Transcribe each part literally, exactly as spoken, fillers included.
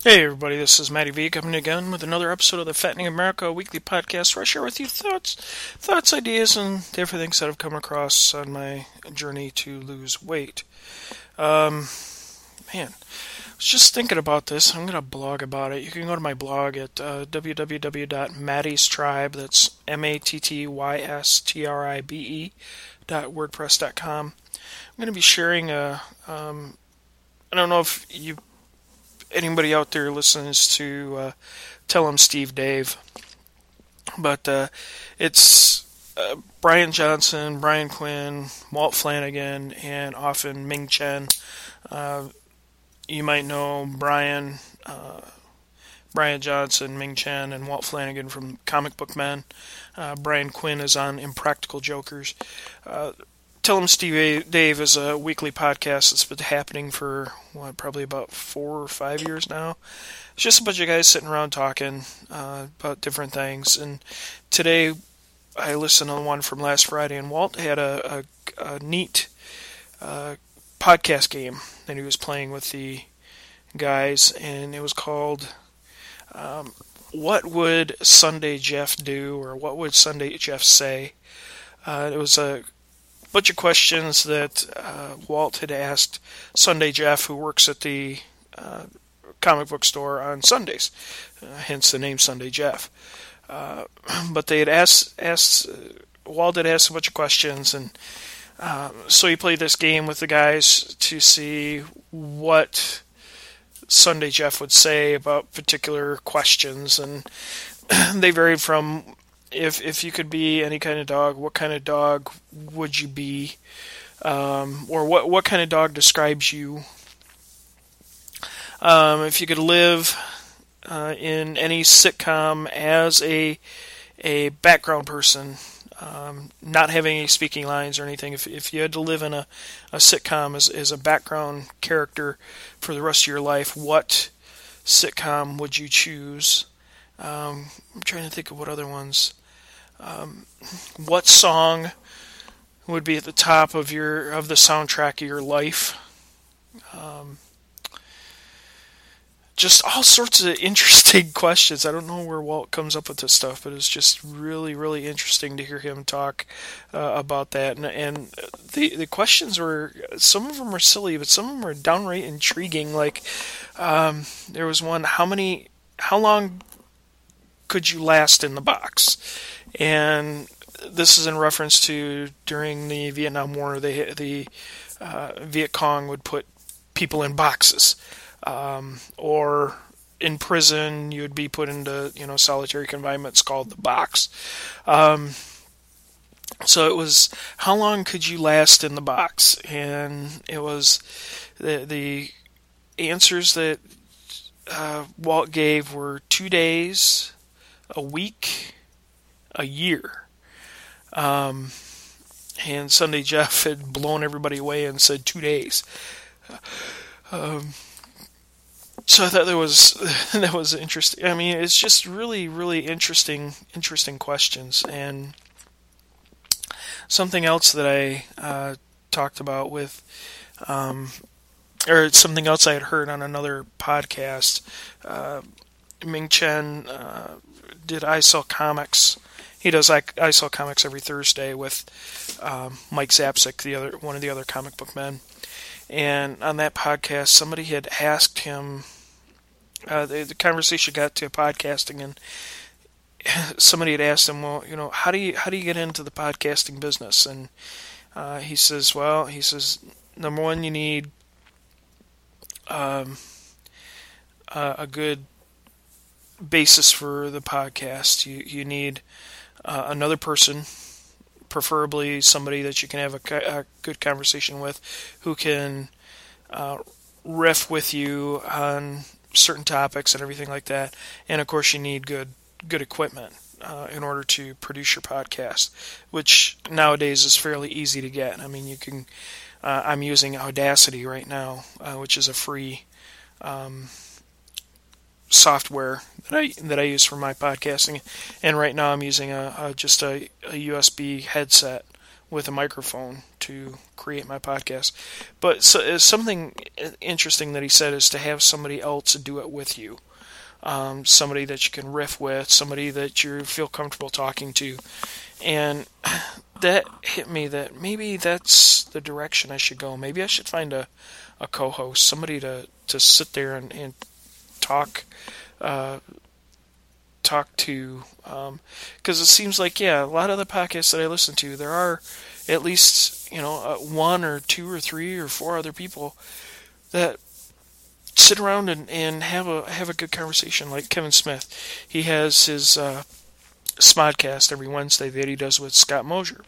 Hey everybody, this is Matty V coming again with another episode of the Fattening America weekly podcast where I share with you thoughts, thoughts, ideas, and different things that I've come across on my journey to lose weight. Um, man, I was just thinking about this. I'm going to blog about it. You can go to my blog at uh, w w w dot matty's tribe, that's M A T T Y S T R I B E, dot wordpress dot com. I'm going to be sharing a, um, I don't know if you anybody out there listens to uh, Tell 'em Steve Dave, but uh, it's uh, Brian Johnson, Brian Quinn, Walt Flanagan, and often Ming Chen. Uh, you might know Brian, uh, Brian Johnson, Ming Chen, and Walt Flanagan from Comic Book Men. Uh, Brian Quinn is on Impractical Jokers. Uh, Tell 'em Steve Dave is a weekly podcast that's been happening for, what, probably about four or five years now. It's just a bunch of guys sitting around talking uh, about different things. And today I listened to the one from last Friday, and Walt had a, a, a neat uh, podcast game that he was playing with the guys, and it was called um, What Would Sunday Jeff Do, or What Would Sunday Jeff Say? Uh, it was a bunch of questions that uh, Walt had asked Sunday Jeff, who works at the uh, comic book store on Sundays, uh, hence the name Sunday Jeff. Uh, but they had asked, asked uh, Walt had asked a bunch of questions, and uh, so he played this game with the guys to see what Sunday Jeff would say about particular questions, and they varied from If if you could be any kind of dog, what kind of dog would you be? Um, or what what kind of dog describes you? Um, if you could live uh, in any sitcom as a a background person, um, not having any speaking lines or anything, if if you had to live in a, a sitcom as, as a background character for the rest of your life, what sitcom would you choose? Um, I'm trying to think of what other ones. Um, what song would be at the top of your of the soundtrack of your life? Um, just all sorts of interesting questions. I don't know where Walt comes up with this stuff, but it's just really, really interesting to hear him talk uh, about that. And, and the the questions were, some of them were silly, but some of them were downright intriguing. Like um, there was one: how many, how long could you last in the box? And this is in reference to during the Vietnam War, they, the uh, Viet Cong would put people in boxes, um, or in prison you would be put into you know solitary confinement. It's called the box. Um, so it was, how long could you last in the box? And it was the the answers that uh, Walt gave were two days, a week, a year. Um, and Sunday Jeff had blown everybody away and said two days. Um, so I thought that was that was interesting. I mean, it's just really, really interesting, interesting questions. And something else that I uh, talked about with, um, or something else I had heard on another podcast. Uh, Ming Chen uh, did I Sell Comics. He does I, I Sell Comics every Thursday with um, Mike Zapsik, the other one of the other comic book men. And on that podcast, somebody had asked him. Uh, the, the conversation got to podcasting, and somebody had asked him, "Well, you know, how do you how do you get into the podcasting business?" And uh, he says, "Well, he says, number one, you need um, uh, a good basis for the podcast. You you need uh, another person, preferably somebody that you can have a, a good conversation with, who can uh, riff with you on certain topics and everything like that. And of course, you need good good equipment uh, in order to produce your podcast, which nowadays is fairly easy to get. I mean, you can. Uh, I'm using Audacity right now, uh, which is a free Um, software that I that I use for my podcasting, and right now I'm using a, a just a, a U S B headset with a microphone to create my podcast. But so, something interesting that he said is to have somebody else do it with you. Um, somebody that you can riff with, somebody that you feel comfortable talking to. And that hit me that maybe that's the direction I should go. Maybe I should find a, a co-host, somebody to, to sit there and, and talk uh, talk to. Because um, it seems like, yeah, a lot of the podcasts that I listen to, there are at least, you know, uh, one or two or three or four other people that sit around and, and have a have a good conversation. Like Kevin Smith, he has his uh, Smodcast every Wednesday that he does with Scott Mosier,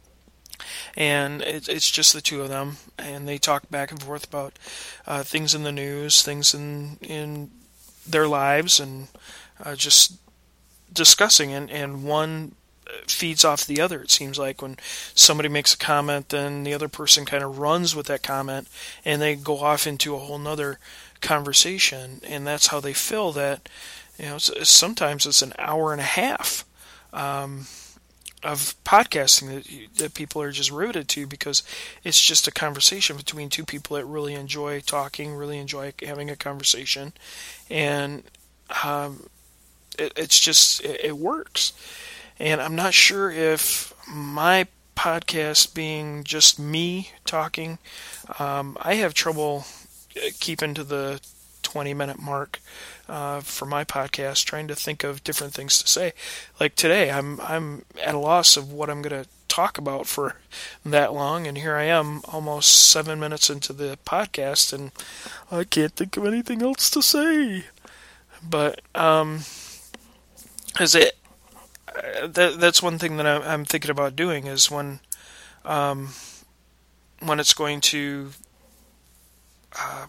and it, it's just the two of them, and they talk back and forth about uh, things in the news, things in in their lives, and uh, just discussing. And, and one feeds off the other. It seems like when somebody makes a comment, then the other person kind of runs with that comment, and they go off into a whole nother conversation, and that's how they fill that. You know, sometimes it's an hour and a half um, of podcasting that, that people are just riveted to, because it's just a conversation between two people that really enjoy talking, really enjoy having a conversation, and um, it, it's just it, it works. And I'm not sure if my podcast being just me talking, um, I have trouble keeping to the twenty minute mark uh, for my podcast, trying to think of different things to say. Like today, I'm I'm at a loss of what I'm going to talk about for that long, and here I am almost seven minutes into the podcast, and I can't think of anything else to say. But um, is it? Uh, that that's one thing that I'm, I'm thinking about doing is when um, when it's going to Uh,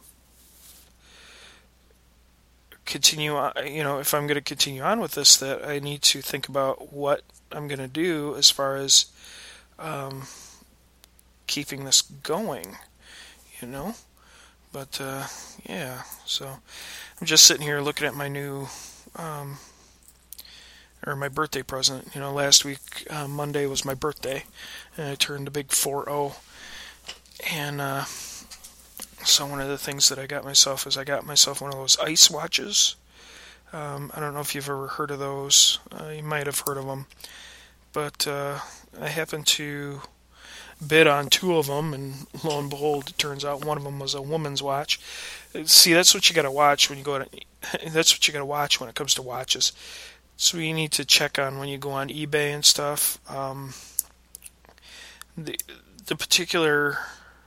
continue on, you know, if I'm going to continue on with this, that I need to think about what I'm going to do as far as um, keeping this going, you know. But uh, yeah, so I'm just sitting here looking at my new um, or my birthday present. You know, last week uh, Monday was my birthday, and I turned a big four oh, and uh, so one of the things that I got myself is I got myself one of those ice watches. Um, I don't know if you've ever heard of those. Uh, you might have heard of them. But uh, I happened to bid on two of them, and lo and behold, it turns out one of them was a woman's watch. See, that's what you got to watch when you go to. That's what you got to watch when it comes to watches. So you need to check on when you go on eBay and stuff. Um, the the particular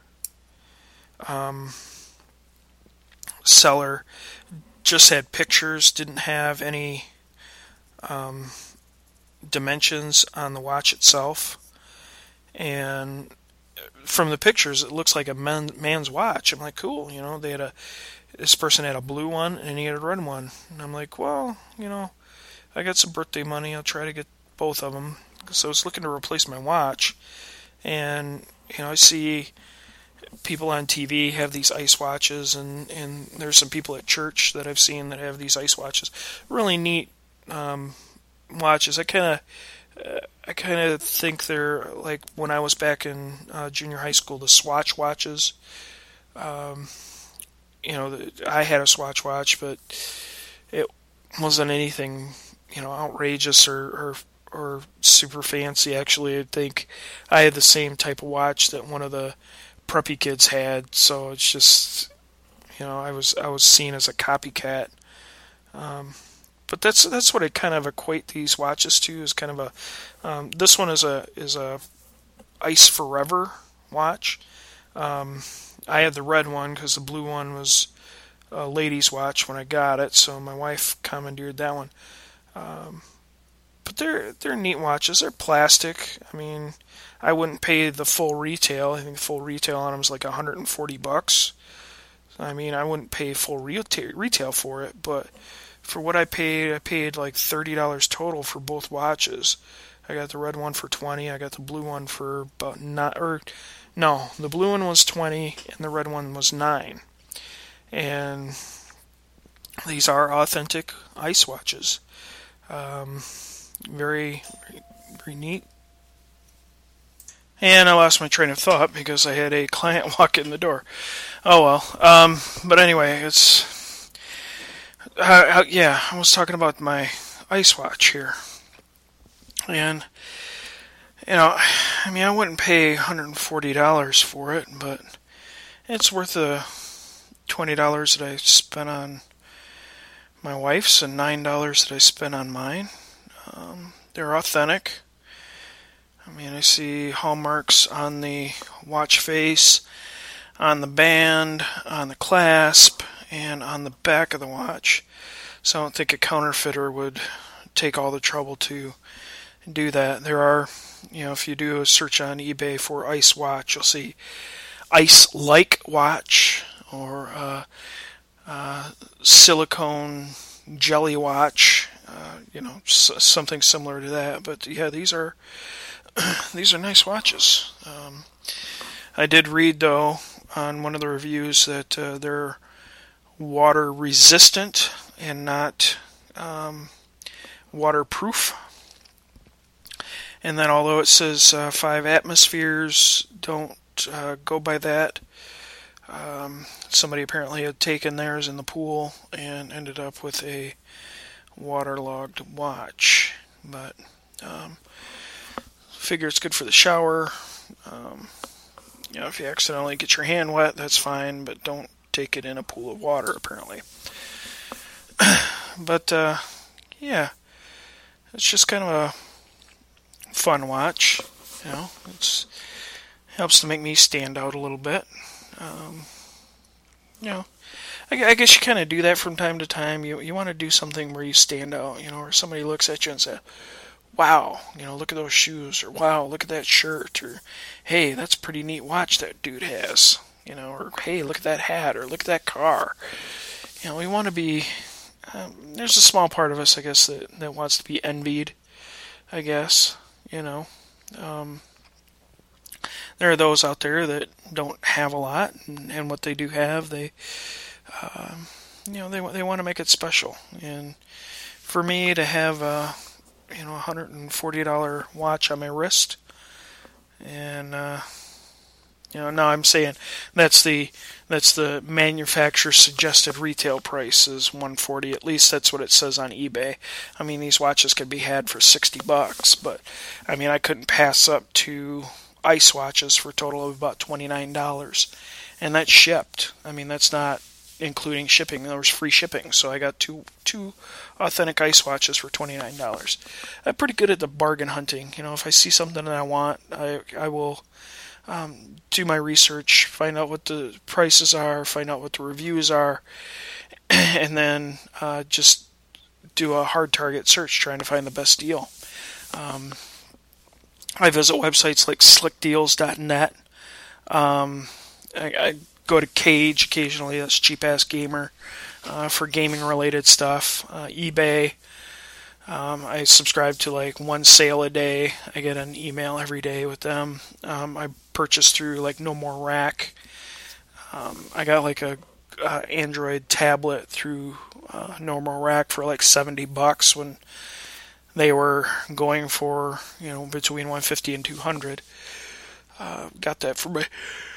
Um, seller just had pictures, didn't have any um, dimensions on the watch itself, and from the pictures it looks like a man, man's watch. I'm like, cool, you know, they had a this person had a blue one and he had a red one, and I'm like, well, you know, I got some birthday money, I'll try to get both of them. So I was looking to replace my watch, and you know, I see people on T V have these ice watches, and, and there's some people at church that I've seen that have these ice watches. Really neat um, watches. I kind of uh, I kind of think they're like when I was back in uh, junior high school, the Swatch watches. Um, you know, I had a Swatch watch, but it wasn't anything, you know, outrageous or, or or super fancy. Actually, I think I had the same type of watch that one of the preppy kids had, so it's just, you know, I was I was seen as a copycat. Um, but that's that's what I kind of equate these watches to, is kind of a um, this one is a is a Ice Forever watch. Um, I had the red one because the blue one was a lady's watch when I got it, so my wife commandeered that one. Um, but they're they're neat watches. They're plastic. I mean, I wouldn't pay the full retail. I think the full retail on them is like one hundred forty bucks. I mean, I wouldn't pay full retail for it, but for what I paid, I paid like thirty dollars total for both watches. I got the red one for twenty dollars. I got the blue one for about not or no, the blue one was twenty dollars and the red one was nine dollars. And these are authentic ice watches. Um, very, very, very neat. And I lost my train of thought because I had a client walk in the door. Oh well. Um, but anyway, it's... Uh, yeah, I was talking about my ice watch here. And, you know, I mean, I wouldn't pay one hundred forty dollars for it, but it's worth the twenty dollars that I spent on my wife's and nine dollars that I spent on mine. Um, they're authentic. I mean, I see hallmarks on the watch face, on the band, on the clasp, and on the back of the watch. So I don't think a counterfeiter would take all the trouble to do that. There are, you know, if you do a search on eBay for ice watch, you'll see ice-like watch or uh, uh, silicone jelly watch, uh, you know, s- something similar to that. But yeah, these are these are nice watches. Um, I did read, though, on one of the reviews that uh, they're water resistant and not um, waterproof. And then although it says uh, five atmospheres, don't uh, go by that. Um, somebody apparently had taken theirs in the pool and ended up with a waterlogged watch. But um, figure it's good for the shower. Um, you know, if you accidentally get your hand wet, that's fine, but don't take it in a pool of water, apparently. But, uh, yeah, it's just kind of a fun watch. You know, it's helps to make me stand out a little bit. Um, you know, I, I guess you kind of do that from time to time. You you want to do something where you stand out, you know, where somebody looks at you and says, wow, you know, look at those shoes, or wow, look at that shirt, or hey, that's a pretty neat watch that dude has, you know, or hey, look at that hat, or look at that car. You know, we want to be, um, there's a small part of us, I guess, that, that wants to be envied, I guess, you know. Um, there are those out there that don't have a lot, and, and what they do have, they, um, you know, they, they want to make it special. And for me to have a, you know, one hundred forty dollars watch on my wrist, and uh, you know, now I'm saying that's the that's the manufacturer suggested retail price is one hundred forty dollars. At least that's what it says on eBay. I mean, these watches could be had for sixty bucks, but I mean, I couldn't pass up two ice watches for a total of about twenty-nine dollars, and that's shipped. I mean, that's not including shipping. There was free shipping, so I got two two authentic ice watches for twenty-nine dollars. I'm pretty good at the bargain hunting. You know, if I see something that I want, I I will um, do my research, find out what the prices are, find out what the reviews are, and then uh, just do a hard target search trying to find the best deal. Um, I visit websites like slick deals dot net. Um, I, I go to Cage occasionally, that's Cheap Ass Gamer, uh, for gaming related stuff. Uh, eBay. Um, I subscribe to like one sale a day. I get an email every day with them. Um, I purchase through like No More Rack. Um, I got like a uh, Android tablet through uh, No More Rack for like seventy bucks when they were going for, you know, between one hundred fifty and two hundred. Uh, got that for my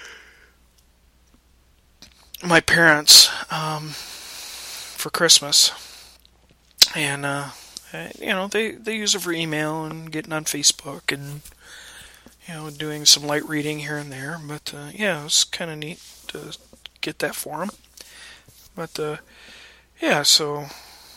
my parents um, for Christmas, and uh, you know, they they use it for email and getting on Facebook and, you know, doing some light reading here and there. But uh, yeah, it was kind of neat to get that for them. But uh, yeah, so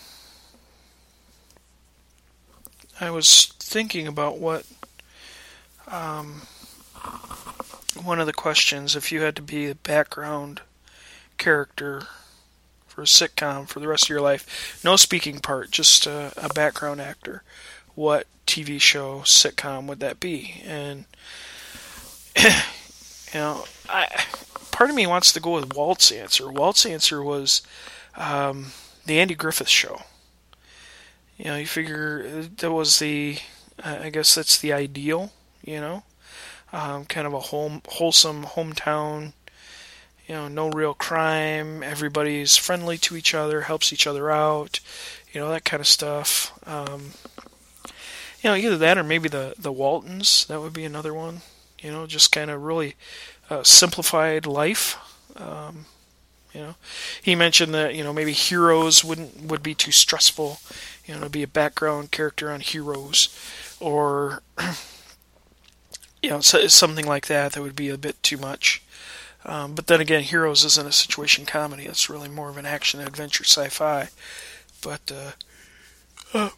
I was thinking about what um, one of the questions, if you had to be a background character for a sitcom for the rest of your life, no speaking part, just a, a background actor, what T V show, sitcom would that be? And you know, I part of me wants to go with Walt's answer. Walt's answer was um, the Andy Griffith Show. You know, you figure that was the, uh, I guess that's the ideal, you know, um, kind of a home, wholesome hometown, you know, no real crime, everybody's friendly to each other, helps each other out, you know, that kind of stuff. Um, you know, either that or maybe the, the Waltons, that would be another one. You know, just kind of really uh, simplified life. Um, you know, he mentioned that you know maybe Heroes wouldn't would be too stressful. You know, to be a background character on Heroes, or you know so, something like that that would be a bit too much. Um, but then again, Heroes isn't a situation comedy. It's really more of an action adventure sci-fi. But uh, uh,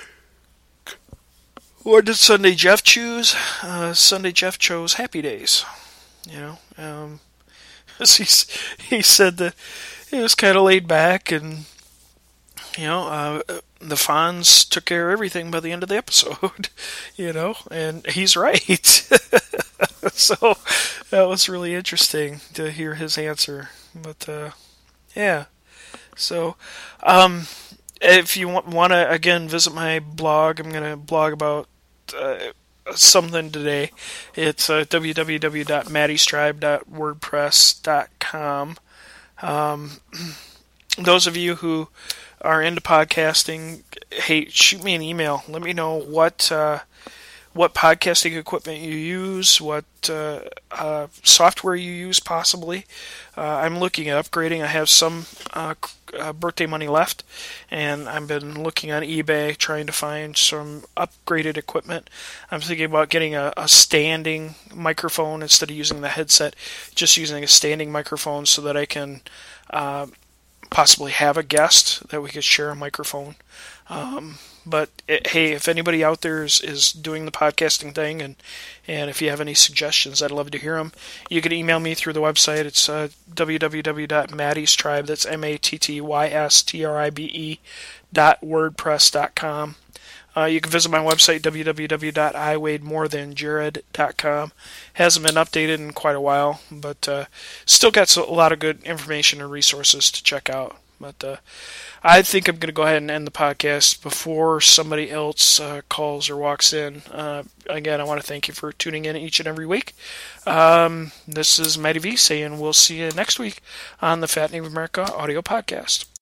what did Sunday Jeff choose? Uh, Sunday Jeff chose Happy Days. You know, um, he he said that it was kind of laid back, and you know, uh, the Fonz took care of everything by the end of the episode. You know, and he's right. So that was really interesting to hear his answer. But uh, yeah, so um, if you want, want to again visit my blog, I'm going to blog about uh, something today. It's uh, w w w dot mattystribe dot wordpress dot com. Um, those of you who are into podcasting, hey, shoot me an email. Let me know what uh, what podcasting equipment you use, what uh, uh, software you use, possibly. Uh, I'm looking at upgrading. I have some uh, uh, birthday money left, and I've been looking on eBay trying to find some upgraded equipment. I'm thinking about getting a, a standing microphone instead of using the headset, just using a standing microphone so that I can uh, possibly have a guest that we could share a microphone. Um, but it, hey, if anybody out there is, is doing the podcasting thing, and and if you have any suggestions, I'd love to hear them. You can email me through the website. It's uh, w w w dot mattystribe. That's M A T T Y S T R I B E dot wordpress dot com. Uh, you can visit my website, w w w dot i weighed more than jared dot com. Hasn't been updated in quite a while, but uh, still got a lot of good information and resources to check out. But uh, I think I'm going to go ahead and end the podcast before somebody else uh, calls or walks in. Uh, again, I want to thank you for tuning in each and every week. Um, this is Matty V saying we'll see you next week on the Fattening of America audio podcast.